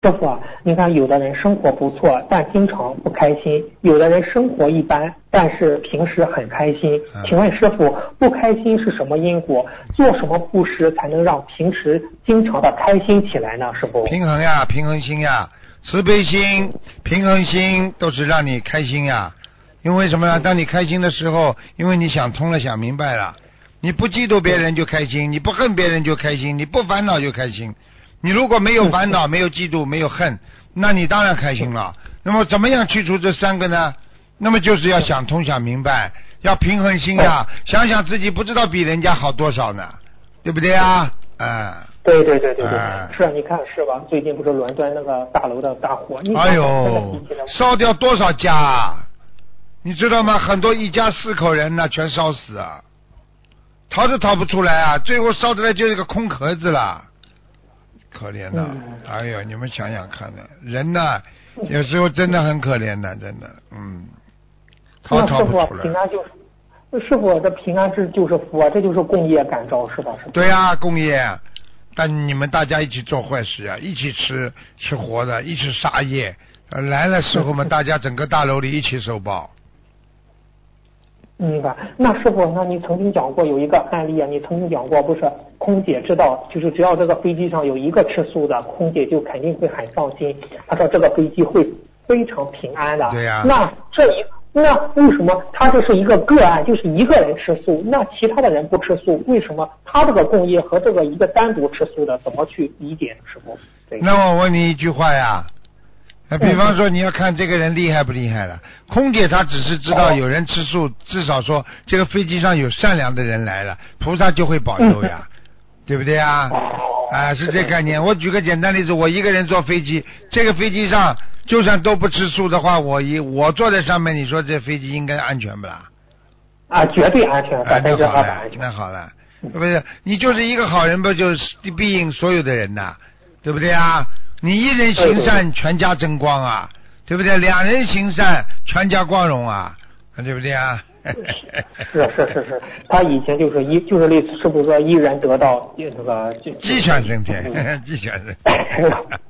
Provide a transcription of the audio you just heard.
师傅啊，你看有的人生活不错，但经常不开心；有的人生活一般，但是平时很开心。请问师傅，不开心是什么因果？做什么布施才能让平时经常的开心起来呢？师傅， 平衡呀，平衡心呀，慈悲心、平衡心都是让你开心呀。因为什么呢？当你开心的时候，因为你想通了、想明白了，你不嫉妒别人就开心，你不恨别人就开心，你不烦恼就开心。你如果没有烦恼、没有嫉妒、没有恨，那你当然开心了。那么怎么样去除这三个呢？那么就是要想通、想明白，要平衡心呀。想想自己不知道比人家好多少呢，对不对啊？ 对，是啊，你看是吧？最近不是伦敦那个大楼的大火， 哎呦，烧掉多少家啊？你知道吗？很多一家4口人呢，全烧死啊，逃都逃不出来啊！最后烧出来就是个空壳子了。可怜的，哎呦，你们想想看呢，人呢，有时候真的很可怜的，真的，逃不出来。 平安师傅，这平安就是福，这就是共业感召，是吧？ 对啊，共业，但你们大家一起做坏事啊，一起吃活的，一起杀业，来的时候嘛，大家整个大楼里一起受报。 明白。那师傅，那你曾经讲过有一个案例啊，你曾经讲过不是空姐知道，就是只要这个飞机上有一个吃素的，空姐就肯定会很放心，她说这个飞机会非常平安的。 对呀。 那为什么他这是一个个案，就是一个人吃素，那其他的人不吃素，为什么他这个共业和这个一个单独吃素的怎么去理解呢？师傅？ 那我问你一句话呀。比方说你要看这个人厉害不厉害了，空姐她只是知道有人吃素，至少说这个飞机上有善良的人来了，菩萨就会保佑呀，对不对啊？是这概念。我举个简单例子，我一个人坐飞机，这个飞机上就算都不吃素的话，我坐在上面，你说这飞机应该安全不啦？ 绝对安全，200%安全。 那好了，对不对？你就是一个好人，不就是庇应所有的人呐，对不对啊？你一人行善，全家争光啊，对不对？2人行善，全家光荣啊，对不对啊？ 是，他以前就是类似，是不是说一人得道那个鸡犬升天，鸡犬升天。